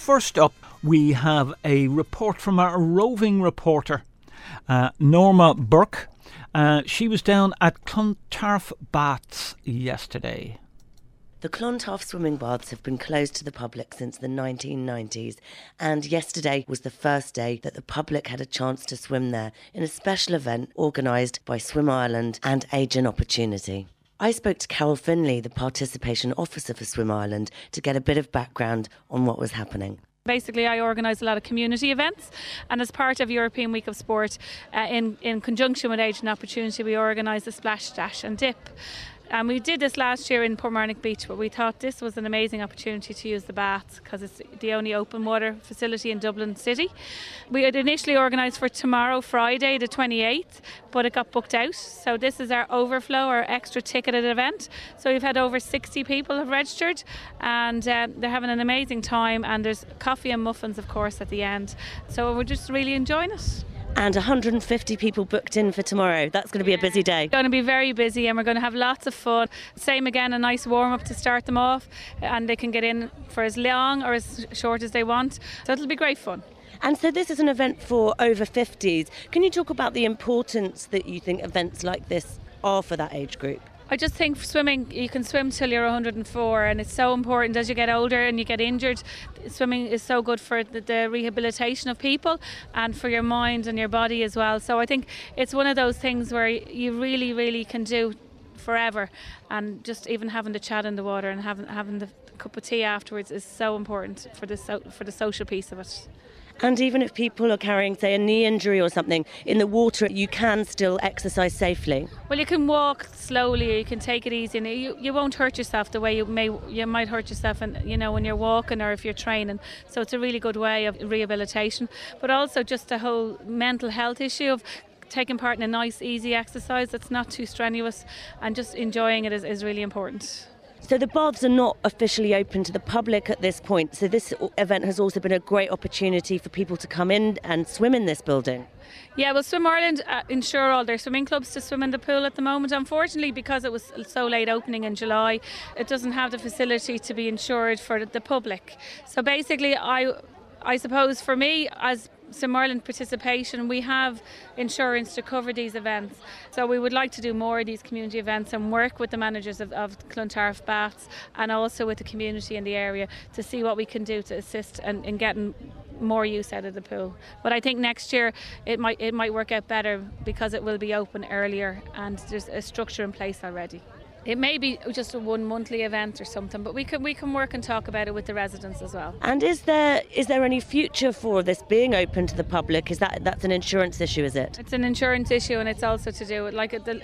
first up, we have a report from our roving reporter, Norma Burke. She was down at Clontarf Baths yesterday. The Clontarf swimming baths have been closed to the public since the 1990s, and yesterday was the first day that the public had a chance to swim there in a special event organised by Swim Ireland and Age and Opportunity. I spoke to Carol Finlay, the participation officer for Swim Ireland, to get a bit of background on what was happening. Basically, I organise a lot of community events, and as part of European Week of Sport, in conjunction with Age and Opportunity, we organise the Splash, Dash and Dip. And we did this last year in Portmarnock Beach, but we thought this was an amazing opportunity to use the baths because it's the only open water facility in Dublin City. We had initially organised for tomorrow, Friday the 28th, but it got booked out. So this is our overflow, our extra ticketed event. So we've had over 60 people have registered, and they're having an amazing time, and there's coffee and muffins, of course, at the end. So we're just really enjoying it. And 150 people booked in for tomorrow. That's going to be a busy day. Going to be very busy, and we're going to have lots of fun. Same again, a nice warm-up to start them off, and they can get in for as long or as short as they want. So it'll be great fun. And so this is an event for over 50s. Can you talk about the importance that you think events like this are for that age group? I just think for swimming, you can swim till you're 104, and it's so important as you get older and you get injured. Swimming is so good for the rehabilitation of people and for your mind and your body as well. So I think it's one of those things where you really, really can do forever, and just even having the chat in the water and having the cup of tea afterwards is so important for the social piece of it. And even if people are carrying, say, a knee injury or something, in the water you can still exercise safely? Well, you can walk slowly, or you can take it easy, and you won't hurt yourself the way you might hurt yourself when you're walking or if you're training. So it's a really good way of rehabilitation, but also just the whole mental health issue of taking part in a nice, easy exercise that's not too strenuous, and just enjoying it is really important. So the baths are not officially open to the public at this point. So this event has also been a great opportunity for people to come in and swim in this building. Yeah, well, Swim Ireland insure all their swimming clubs to swim in the pool at the moment. Unfortunately, because it was so late opening in July, it doesn't have the facility to be insured for the public. So basically, I suppose for me, as Swim Ireland participation, we have insurance to cover these events. So we would like to do more of these community events and work with the managers of Clontarf Baths and also with the community in the area to see what we can do to assist in getting more use out of the pool. But I think next year it might work out better because it will be open earlier and there's a structure in place already. It may be just a one monthly event or something, but we can work and talk about it with the residents as well. And is there any future for this being open to the public? That's an insurance issue, is it? It's an insurance issue, and it's also to do with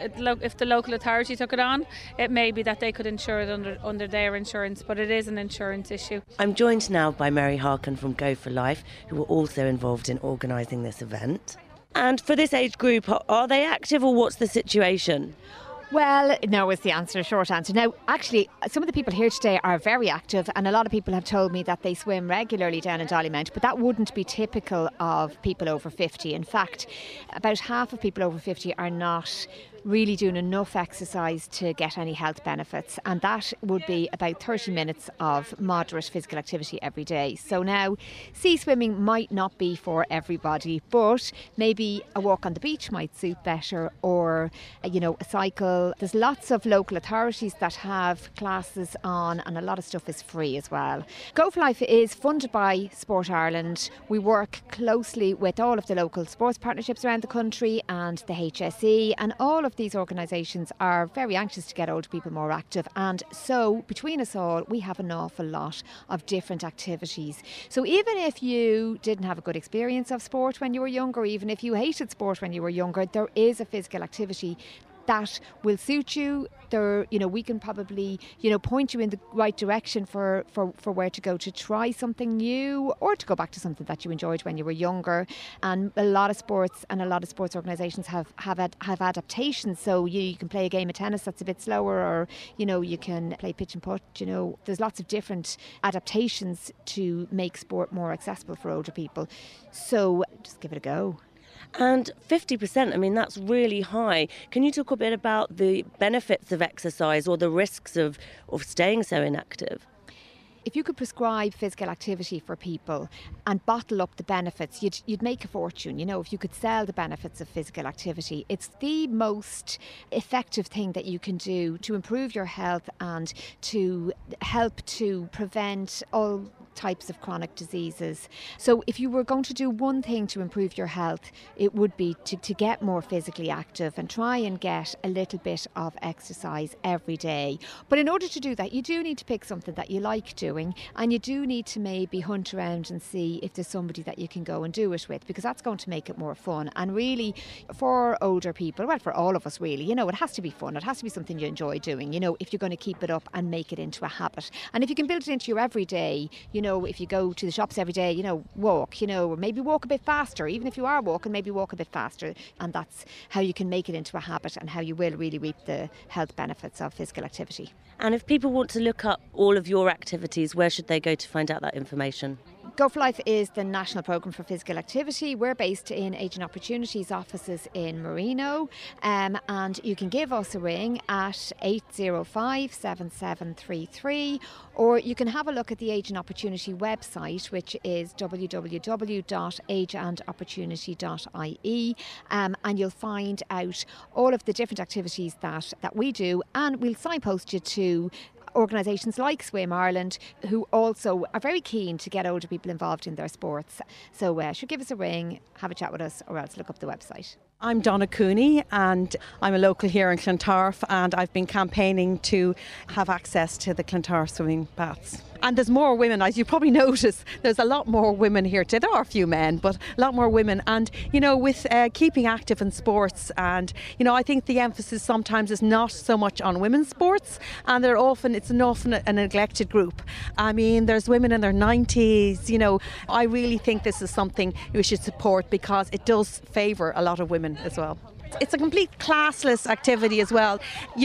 if the local authority took it on, it may be that they could insure it under their insurance, but it is an insurance issue. I'm joined now by Mary Harkin from Go for Life, who were also involved in organising this event. And for this age group, are they active or what's the situation? Well, no is the answer, short answer. Now, actually, some of the people here today are very active, and a lot of people have told me that they swim regularly down in Dollymount, but that wouldn't be typical of people over 50. In fact, about half of people over 50 are not really doing enough exercise to get any health benefits, and that would be about 30 minutes of moderate physical activity every day. So now, sea swimming might not be for everybody, but maybe a walk on the beach might suit better, or a cycle. There's lots of local authorities that have classes on, and a lot of stuff is free as well. Go for Life is funded by Sport Ireland. We work closely with all of the local sports partnerships around the country and the HSE, and all of these organisations are very anxious to get older people more active, and so between us all we have an awful lot of different activities. So even if you didn't have a good experience of sport when you were younger, even if you hated sport when you were younger, there is a physical activity that will suit you. There, we can probably, point you in the right direction for where to go to try something new, or to go back to something that you enjoyed when you were younger. And a lot of sports and a lot of sports organisations have adaptations. So you can play a game of tennis that's a bit slower, or you can play pitch and putt. There's lots of different adaptations to make sport more accessible for older people. So just give it a go. And 50%, that's really high. Can you talk a bit about the benefits of exercise or the risks of staying so inactive? if you could prescribe physical activity for people and bottle up the benefits, you'd make a fortune. If you could sell the benefits of physical activity, it's the most effective thing that you can do to improve your health and to help to prevent all types of chronic diseases. So if you were going to do one thing to improve your health, it would be to get more physically active and try and get a little bit of exercise every day. But in order to do that, you do need to pick something that you like doing, and you do need to maybe hunt around and see if there's somebody that you can go and do it with, because that's going to make it more fun. And really, for older people, well, for all of us really, it has to be fun. It has to be something you enjoy doing, if you're going to keep it up and make it into a habit. And if you can build it into your everyday, if you go to the shops every day, walk, or maybe walk a bit faster. Even if you are walking, maybe walk a bit faster. And that's how you can make it into a habit and how you will really reap the health benefits of physical activity. And if people want to look up all of your activities, where should they go to find out that information? Go for Life is the national programme for physical activity. We're based in Age and Opportunities offices in Marino, and you can give us a ring at 805 7733, or you can have a look at the Age and Opportunity website, which is www.ageandopportunity.ie, and you'll find out all of the different activities that we do, and we'll signpost you to organisations like Swim Ireland, who also are very keen to get older people involved in their sports. So should give us a ring, have a chat with us, or else look up the website. I'm Donna Cooney, and I'm a local here in Clontarf, and I've been campaigning to have access to the Clontarf swimming baths. And there's more women, as you probably notice, there's a lot more women here today. There are a few men, but a lot more women. And, with keeping active in sports, and, I think the emphasis sometimes is not so much on women's sports, and it's often a neglected group. I mean, there's women in their 90s, I really think this is something we should support, because it does favour a lot of women as well. It's a complete classless activity as well.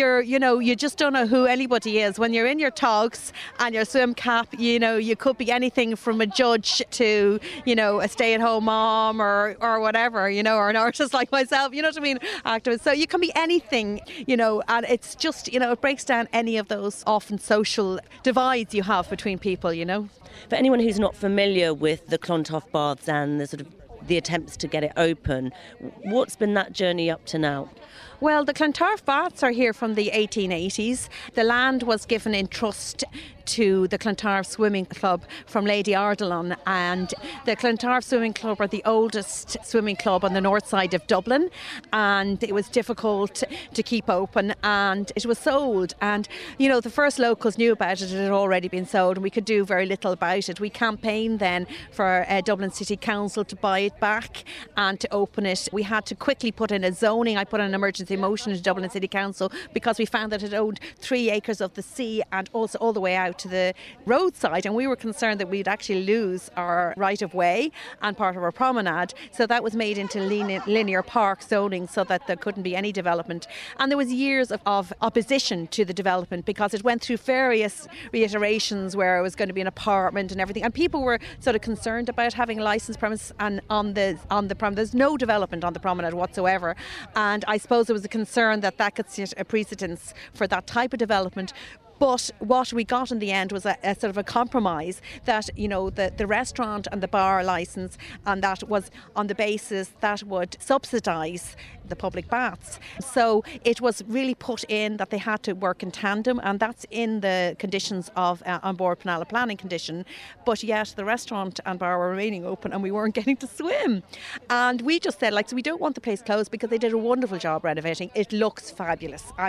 You just don't know who anybody is. When you're in your togs and your swim cap, you could be anything from a judge to, a stay-at-home mom or whatever, or an artist like myself, what I mean, activist. So you can be anything, and it's just, it breaks down any of those often social divides you have between people, For anyone who's not familiar with the Clontarf Baths and the attempts to get it open, what's been that journey up to now? Well, the Clontarf Baths are here from the 1880s. The land was given in trust to the Clontarf Swimming Club from Lady Ardelon, and the Clontarf Swimming Club are the oldest swimming club on the north side of Dublin, and it was difficult to keep open, and it was sold, and the first locals knew about it. It had already been sold, and we could do very little about it. We campaigned then for Dublin City Council to buy it back and to open it. We had to quickly put in a zoning. I put in an emergency motion to Dublin City Council because we found that it owned 3 acres of the sea and also all the way out to the roadside, and we were concerned that we'd actually lose our right of way and part of our promenade. So that was made into linear park zoning so that there couldn't be any development. And there was years of opposition to the development because it went through various reiterations where it was going to be an apartment and everything, and people were sort of concerned about having a licensed premise and on the promenade. There's no development on the promenade whatsoever, and I suppose there was a concern that could set a precedence for that type of development. But what we got in the end was a sort of a compromise that, the restaurant and the bar licence, and that was on the basis that would subsidise the public baths. So it was really put in that they had to work in tandem, and that's in the conditions of on board Penalla planning condition. But yet the restaurant and bar were remaining open and we weren't getting to swim. And we just said, so we don't want the place closed because they did a wonderful job renovating. It looks fabulous. I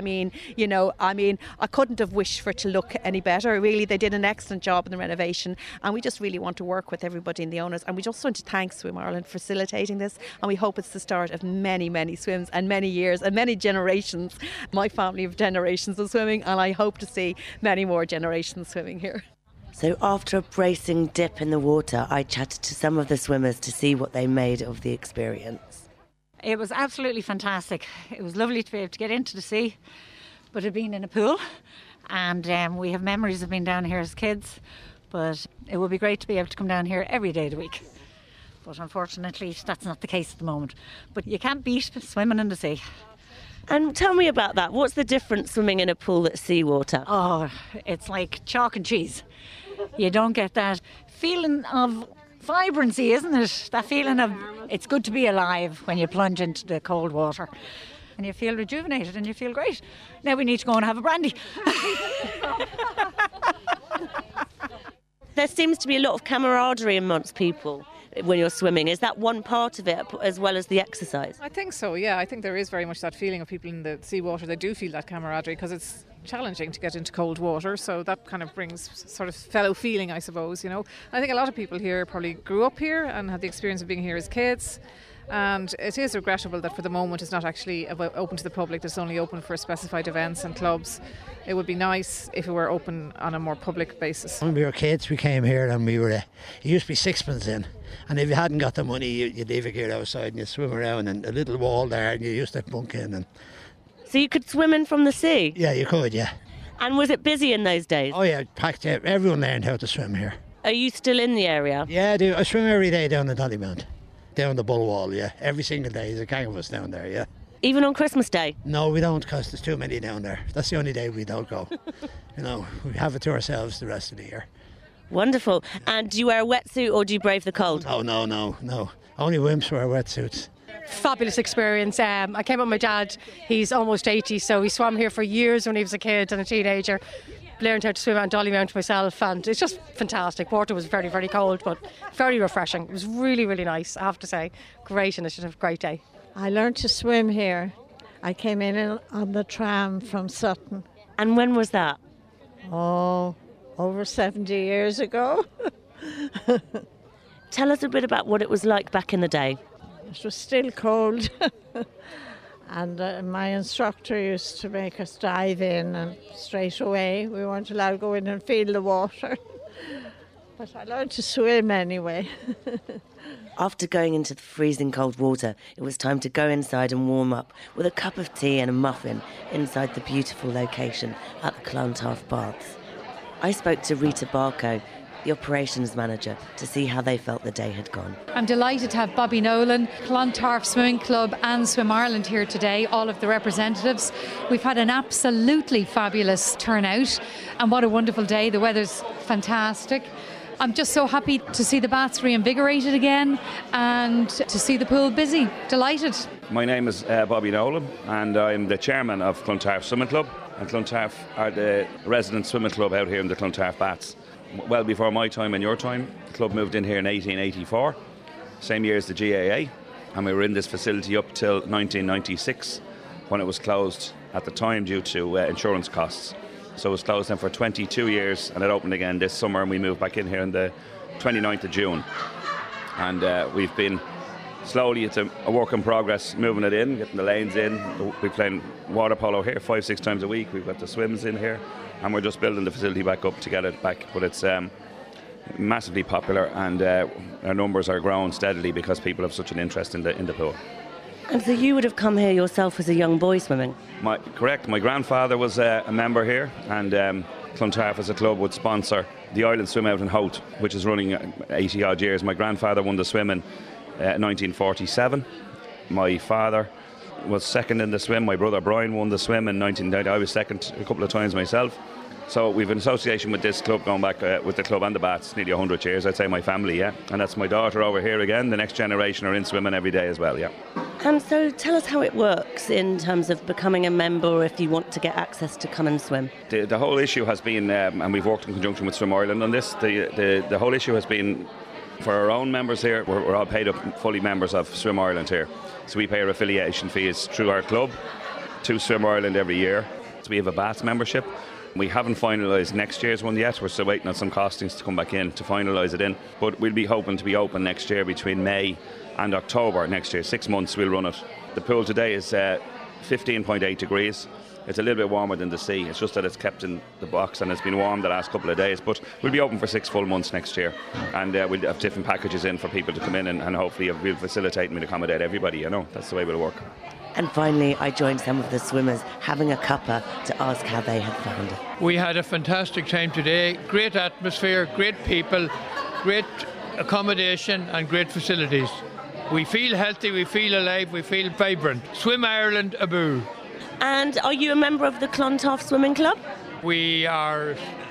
couldn't have wished for it to look any better. Really, they did an excellent job in the renovation, and we just really want to work with everybody and the owners, and we just want to thank Swim Ireland for facilitating this, and we hope it's the start of many, many swims and many years and many generations. My family of generations of swimming, and I hope to see many more generations swimming here. So after a bracing dip in the water, I chatted to some of the swimmers to see what they made of the experience. It was absolutely fantastic. It was lovely to be able to get into the sea, but it had been in a pool, and we have memories of being down here as kids, but it would be great to be able to come down here every day of the week. But unfortunately, that's not the case at the moment. But you can't beat swimming in the sea. And tell me about that. What's the difference swimming in a pool that's seawater? Oh, it's like chalk and cheese. you don't get that feeling of vibrancy, isn't it? That feeling of it's good to be alive when you plunge into the cold water. And you feel rejuvenated and you feel great. Now we need to go and have a brandy. There seems to be a lot of camaraderie amongst people when you're swimming. Is that one part of it as well as the exercise? I think so, yeah. I think there is very much that feeling of people in the seawater. They do feel that camaraderie because it's challenging to get into cold water, so that kind of brings sort of fellow feeling, I suppose, you know. I think a lot of people here probably grew up here and had the experience of being here as kids. And it is regrettable that for the moment it's not actually open to the public. It's only open for specified events and clubs. It would be nice if it were open on a more public basis. When we were kids, we came here and we were, it used to be sixpence in. And if you hadn't got the money, you'd leave your gear outside and you'd swim around and a little wall there and you used to bunk in. And so you could swim in from the sea? Yeah, you could, yeah. And was it busy in those days? Oh yeah, packed. Everyone learned how to swim here. Are you still in the area? Yeah, I do. I swim every day down the Dollymount. Down the Bull Wall, yeah. Every single day. There's a gang of us down there, yeah. Even on Christmas Day? No, we don't, because there's too many down there. That's the only day we don't go. You know, we have it to ourselves the rest of the year. Wonderful. And do you wear a wetsuit or do you brave the cold? No. Only wimps wear wetsuits. Fabulous experience. I came with my dad. He's almost 80, so he swam here for years when he was a kid and a teenager. Learned how to swim on Dollymount myself, and it's just fantastic. Water was very, very cold, but very refreshing. It was really, really nice, I have to say. Great initiative, great day. I learned to swim here. I came in on the tram from Sutton. And when was that? Oh, over 70 years ago. Tell us a bit about what it was like back in the day. It was still cold. And my instructor used to make us dive in, and straight away we weren't allowed to go in and feel the water. But I learned to swim anyway. After going into the freezing cold water, it was time to go inside and warm up with a cup of tea and a muffin inside the beautiful location at the Clontarf Baths. I spoke to Rita Barco, the operations manager, to see how they felt the day had gone. I'm delighted to have Bobby Nolan, Clontarf Swimming Club and Swim Ireland here today, all of the representatives. We've had an absolutely fabulous turnout, and what a wonderful day. The weather's fantastic. I'm just so happy to see the baths reinvigorated again and to see the pool busy. Delighted. My name is Bobby Nolan and I'm the chairman of Clontarf Swimming Club, and Clontarf are the resident swimming club out here in the Clontarf Baths. Well before my time and your time, the club moved in here in 1884, same year as the GAA, and we were in this facility up till 1996 when it was closed at the time due to insurance costs. So it was closed then for 22 years and it opened again this summer, and we moved back in here on the 29th of June. And we've been slowly, it's a work in progress, moving it in, getting the lanes in. We're playing water polo here 5-6 times a week. We've got the swims in here, and we're just building the facility back up to get it back. But it's massively popular, and our numbers are growing steadily because people have such an interest in the pool. And so you would have come here yourself as a young boy swimming? Correct. My grandfather was a member here, and Clontarf as a club would sponsor the Island Swim Out in Howth, which is running 80 odd years. My grandfather won the swim in 1947. My father was second in the swim. My brother Brian won the swim in 1990. I was second a couple of times myself. So we've an association with this club going back with the club and the Baths nearly 100 years. I'd say my family, yeah. And that's my daughter over here again. The next generation are in swimming every day as well, yeah. And so tell us how it works in terms of becoming a member, or if you want to get access to come and swim. The whole issue has been, and we've worked in conjunction with Swim Ireland on this, the whole issue has been for our own members here. We're all paid up fully members of Swim Ireland here. So we pay our affiliation fees through our club to Swim Ireland every year. So we have a Baths membership. We haven't finalised next year's one yet. We're still waiting on some costings to come back in to finalise it in. But we'll be hoping to be open next year between May and October next year. 6 months we'll run it. The pool today is 15.8 degrees. It's a little bit warmer than the sea. It's just that it's kept in the box and it's been warm the last couple of days. But we'll be open for 6 full months next year. And we'll have different packages in for people to come in, and hopefully we'll facilitate and we'll accommodate everybody. You know, that's the way we'll work. And finally, I joined some of the swimmers having a cuppa to ask how they had found it. We had a fantastic time today. Great atmosphere, great people, great accommodation and great facilities. We feel healthy, we feel alive, we feel vibrant. Swim Ireland, aboo. And are you a member of the Clontarf Swimming Club? We are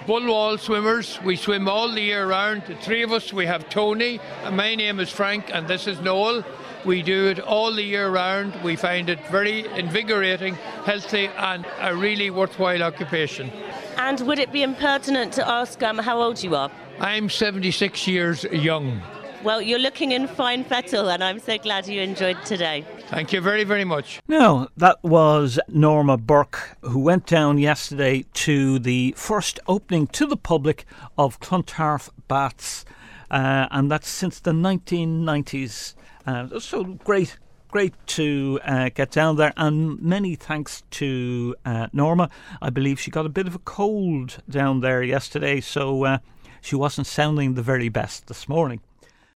Bullwall swimmers. We swim all the year round. The three of us, we have Tony, and my name is Frank, and this is Noel. We do it all the year round. We find it very invigorating, healthy, and a really worthwhile occupation. And would it be impertinent to ask how old you are? I'm 76 years young. Well, you're looking in fine fettle, and I'm so glad you enjoyed today. Thank you very, very much. Now, that was Norma Burke, who went down yesterday to the first opening to the public of Clontarf Baths, and that's since the 1990s. So great to get down there, and many thanks to Norma. I believe she got a bit of a cold down there yesterday, so she wasn't sounding the very best this morning.